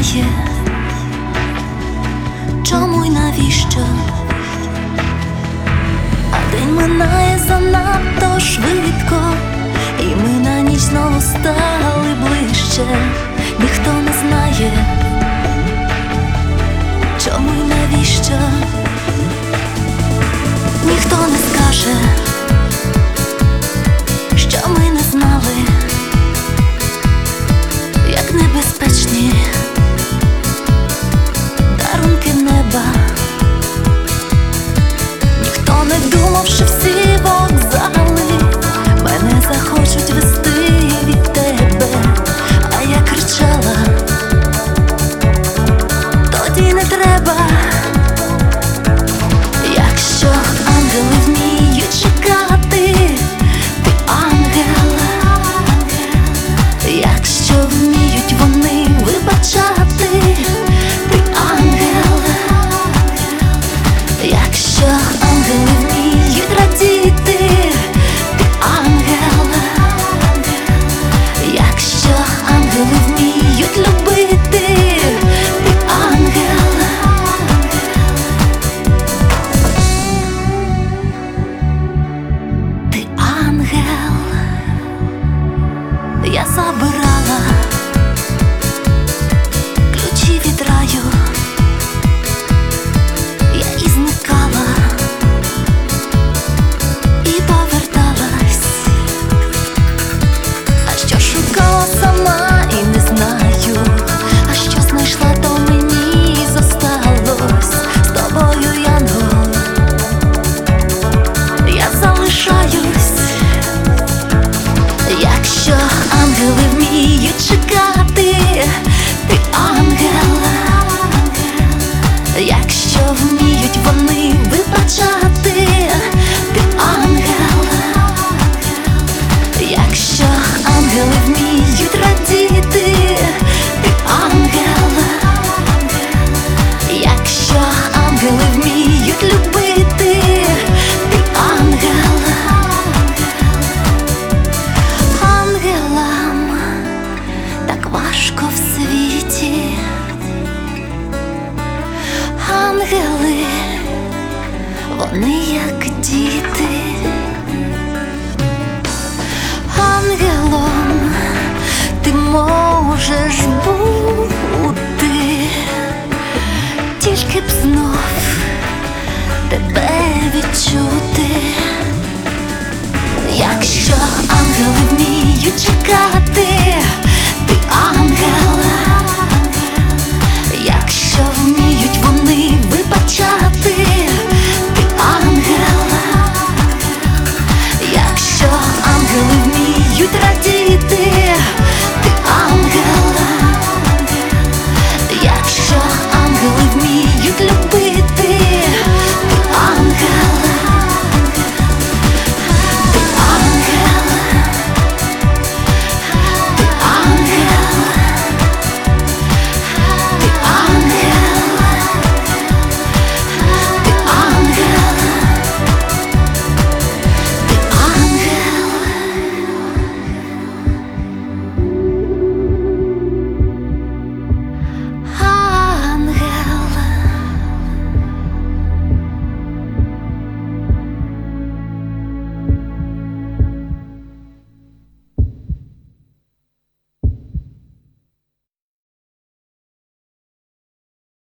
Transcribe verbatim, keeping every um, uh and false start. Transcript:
знає, чому й навіщо, а день минає занадто швидко, і ми на ніч знову стали ближче. Ніхто не знає, чому й навіщо, ніхто не скаже, що ми не знали, як небезпечні дарунки неба. Ніхто не думав, що всі вокзали мене захочуть вести від тебе. А я кричала: тоді не треба. Якщо ангели вміють чекати, ти ангел. Якщо вміють вони вибачати, ти ангел. Якщо ангели вміють радіти, ти ангел. Якщо ангели вміють любити, ти ангел. Ти ангел. Я забирала ключі від раю, я і зникала, і поверталась. А що шукала сама і не знаю, а що знайшла, то мені зосталось. З тобою, янгол, я залишаюсь. Якщо ангели вміють чекати, ти ангел. Якщо вміють вони вибачати, ти ангел. Якщо ангели вміють радіти, ти ангел. Якщо ангели вміють любити, ти ангел. Ангелам так важко в світі. Ангели, вони як діти. Ангелом ти можеш бути, тільки б знов тебе відчути. Якщо ангели вміють чекати,